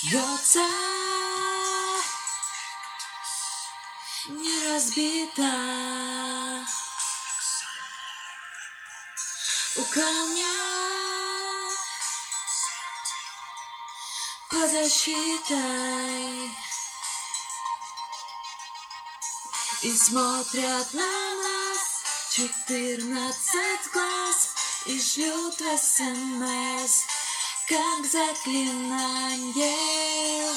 Бьется не разбита у камня под защитой, и смотрят на нас 14 глаз и шлют СМС, как заклинание.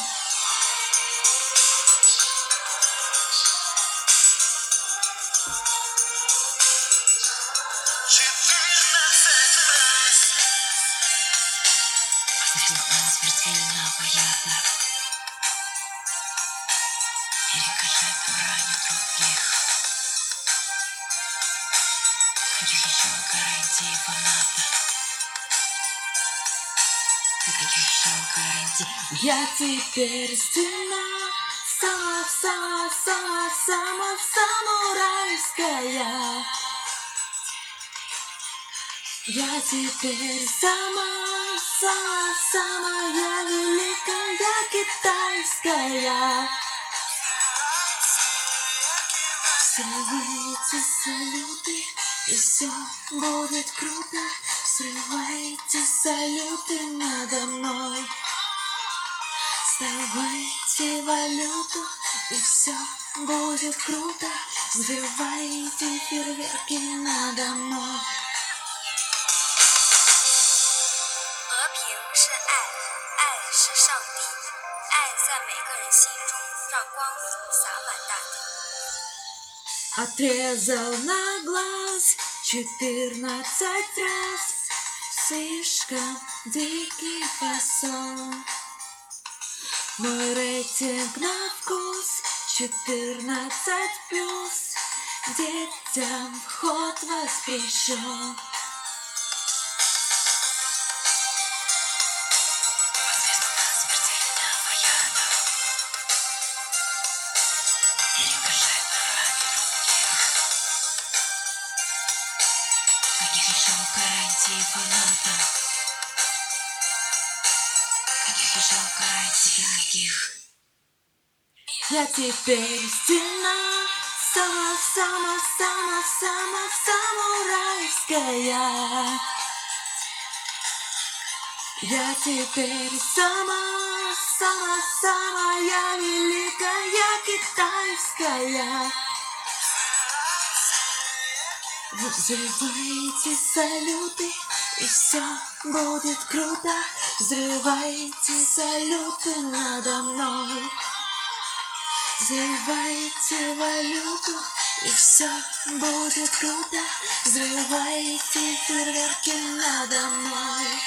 Вдохнула смертельного яда и рикошет ранит других. Каких еще гарантий фаната? Каких еще гарантий? Я теперь стена, самурайская. Я теперь самая великая китайская. Взрывайте салюты, и все будет круто. Взрывайте салюты надо мной. Вставайте валюту, и все будет круто. Взрывайте фейерверки надо мной. 和平是爱，爱是上帝，爱在每个人心中，让光明洒满大地。 Отрезал на глаз 14 раз. Слишком дикий фасон. Мой рейтинг на вкус 14+. Детям вход воспрещен. Каких еще гарантий фаната? Каких еще гарантий таких? Я теперь стена, самурайская. Я теперь самая великая китайская. Взрывайте салюты, и все будет круто. Взрывайте салюты надо мной. Взрывайте валюту, и все будет круто. Взрывайте фейерверки надо мной.